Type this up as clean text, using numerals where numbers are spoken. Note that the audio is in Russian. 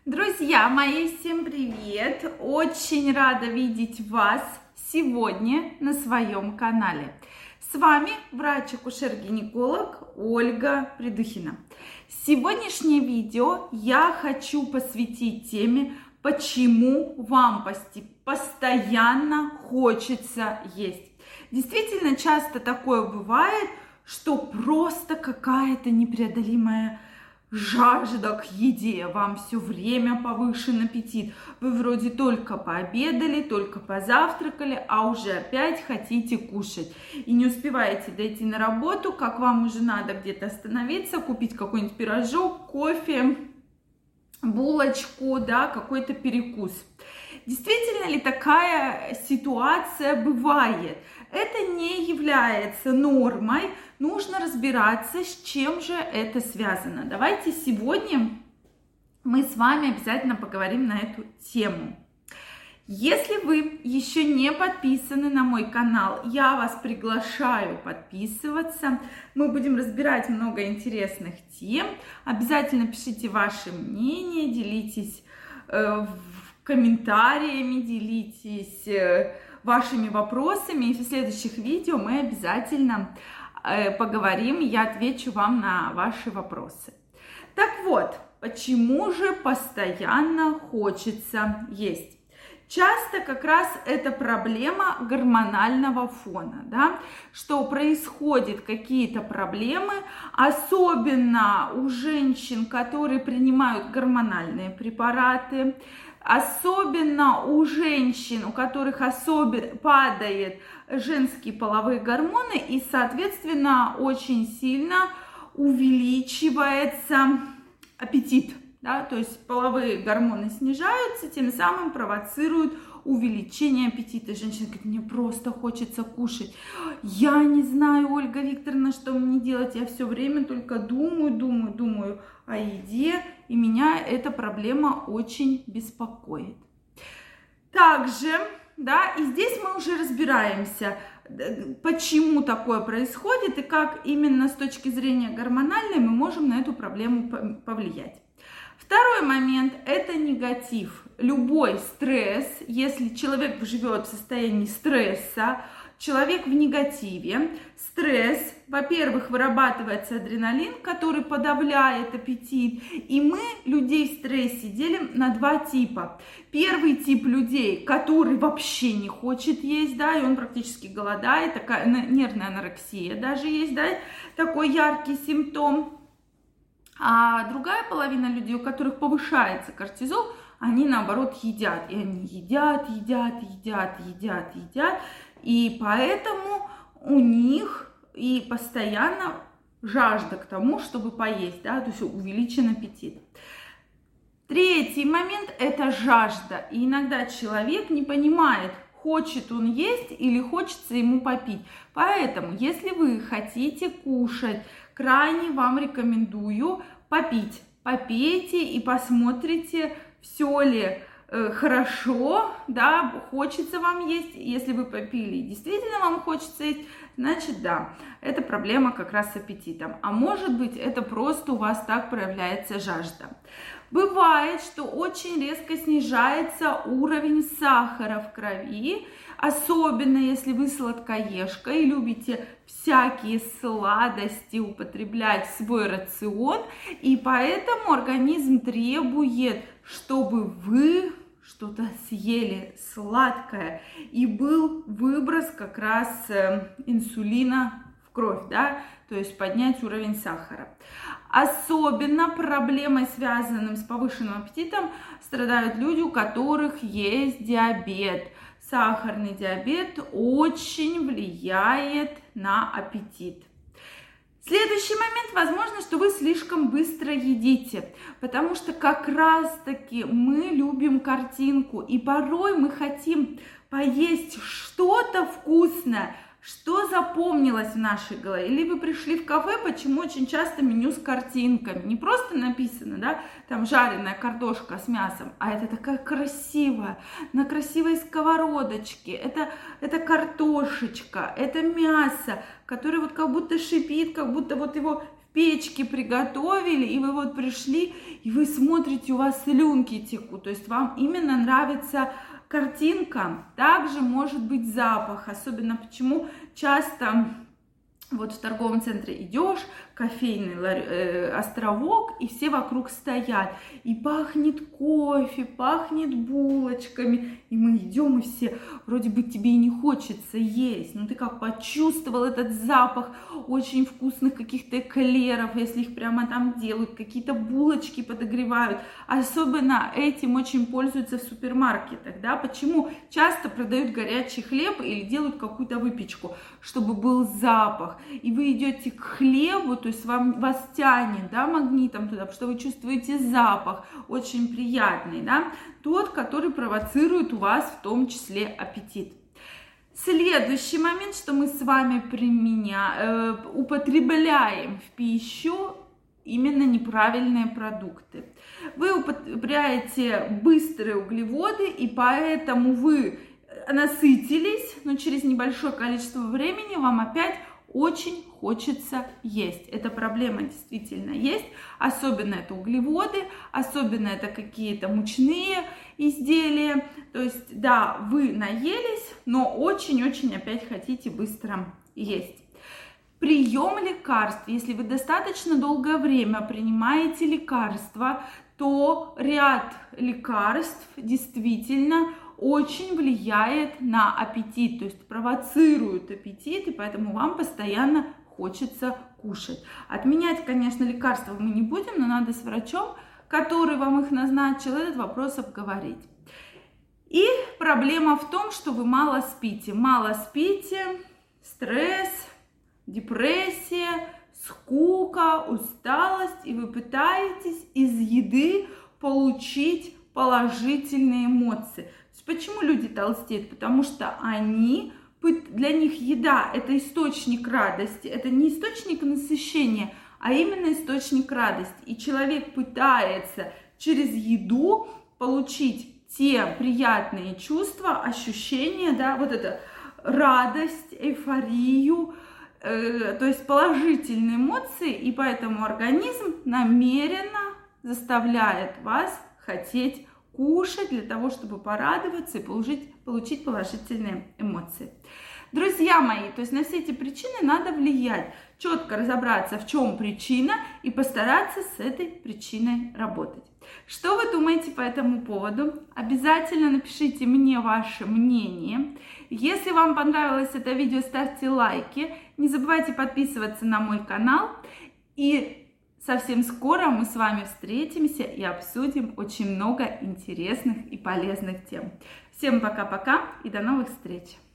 Друзья мои, всем привет! Очень рада видеть вас сегодня на своем канале. С вами врач-акушер-гинеколог Ольга Придухина. Сегодняшнее видео я хочу посвятить теме, почему вам постоянно хочется есть. Действительно, часто такое бывает, что просто какая-то непреодолимая жажда к еде, вам все время повышен аппетит. Вы вроде только пообедали, только позавтракали, а уже опять хотите кушать. И не успеваете дойти на работу, как вам уже надо где-то остановиться, купить какой-нибудь пирожок, кофе, булочку, да, какой-то перекус. Действительно ли такая ситуация бывает? Это не является нормой, нужно разбираться, с чем же это связано. Давайте сегодня мы с вами обязательно поговорим на эту тему. Если вы еще не подписаны на мой канал, я вас приглашаю подписываться. Мы будем разбирать много интересных тем. Обязательно пишите ваше мнение, делитесь комментариями, делитесь вашими вопросами. И в следующих видео мы обязательно поговорим, и я отвечу вам на ваши вопросы. Так вот, почему же постоянно хочется есть? Часто как раз это проблема гормонального фона, да, что происходят какие-то проблемы, особенно у женщин, которые принимают гормональные препараты, особенно у женщин, у которых особенно падает женские половые гормоны, и, соответственно, очень сильно увеличивается аппетит. Да, то есть половые гормоны снижаются, тем самым провоцируют увеличение аппетита. Женщина говорит, мне просто хочется кушать. Я не знаю, Ольга Викторовна, что мне делать. Я все время только думаю о еде, и меня эта проблема очень беспокоит. Также, да, и здесь мы уже разбираемся, почему такое происходит и как именно с точки зрения гормональной мы можем на эту проблему повлиять. Второй момент – это негатив. Любой стресс, если человек живет в состоянии стресса, человек в негативе, стресс, во-первых, вырабатывается адреналин, который подавляет аппетит, и мы людей в стрессе делим на два типа. Первый тип людей, который вообще не хочет есть, да, и он практически голодает, такая нервная анорексия даже есть, да, такой яркий симптом. А другая половина людей, у которых повышается кортизол, они наоборот едят. И они едят. И поэтому у них и постоянно жажда к тому, чтобы поесть, да, то есть увеличен аппетит. Третий момент – это жажда. И иногда человек не понимает, хочет он есть или хочется ему попить. Поэтому, если вы хотите кушать, крайне вам рекомендую попить. Попейте и посмотрите, все ли хорошо, да, хочется вам есть. Если вы попили и действительно вам хочется есть, значит, да, это проблема как раз с аппетитом. А может быть, это просто у вас так проявляется жажда. Бывает, что очень резко снижается уровень сахара в крови, особенно если вы сладкоежка и любите всякие сладости употреблять в свой рацион, и поэтому организм требует, чтобы вы что-то съели сладкое, и был выброс как раз инсулина в кровь, да, то есть поднять уровень сахара. Особенно проблемой, связанной с повышенным аппетитом, страдают люди, у которых есть диабет. Сахарный диабет очень влияет на аппетит. Следующий момент, возможно, что вы слишком быстро едите, потому что как раз-таки мы любим картинку, и порой мы хотим поесть что-то вкусное, что запомнилось в нашей голове. Или вы пришли в кафе, почему очень часто меню с картинками. Не просто написано, да, там жареная картошка с мясом, а это такая красивая, на красивой сковородочке. Это картошечка, это мясо, которое вот как будто шипит, как будто вот его печке приготовили, и вы вот пришли, и вы смотрите, у вас слюнки текут, то есть вам именно нравится картинка. Также может быть запах, особенно почему часто вот в торговом центре идешь, кофейный островок, и все вокруг стоят, и пахнет кофе, пахнет булочками, и мы идем, и все, вроде бы тебе и не хочется есть, но ты как почувствовал этот запах очень вкусных каких-то эклеров, если их прямо там делают, какие-то булочки подогревают, особенно этим очень пользуются в супермаркетах, да, почему часто продают горячий хлеб или делают какую-то выпечку, чтобы был запах, и вы идете к хлебу, то есть вас тянет, да, магнитом туда, потому что вы чувствуете запах, очень приятный, да, тот, который провоцирует у вас в том числе аппетит. Следующий момент, что мы с вами употребляем в пищу, именно неправильные продукты. Вы употребляете быстрые углеводы, и поэтому вы насытились, но через небольшое количество времени вам опять очень хочется есть. Эта проблема действительно есть, особенно это углеводы, особенно это какие-то мучные изделия. То есть, да, вы наелись, но очень-очень опять хотите быстро есть. Прием лекарств. Если вы достаточно долгое время принимаете лекарства, то ряд лекарств действительно очень влияет на аппетит, то есть провоцирует аппетит, и поэтому вам постоянно хочется кушать. Отменять, конечно, лекарства мы не будем, но надо с врачом, который вам их назначил, этот вопрос обговорить. И проблема в том, что вы мало спите. Мало спите, стресс, депрессия, скука, усталость, и вы пытаетесь из еды получить положительные эмоции. Почему люди толстеют? Потому что для них еда – это источник радости, это не источник насыщения, а именно источник радости. И человек пытается через еду получить те приятные чувства, ощущения, да, вот это радость, эйфорию, то есть положительные эмоции, и поэтому организм намеренно заставляет вас хотеть кушать для того, чтобы порадоваться и получить положительные эмоции. Друзья мои, то есть на все эти причины надо влиять, четко разобраться, в чем причина, и постараться с этой причиной работать. Что вы думаете по этому поводу? Обязательно напишите мне ваше мнение. Если вам понравилось это видео, ставьте лайки. Не забывайте подписываться на мой канал. И совсем скоро мы с вами встретимся и обсудим очень много интересных и полезных тем. Всем пока-пока и до новых встреч!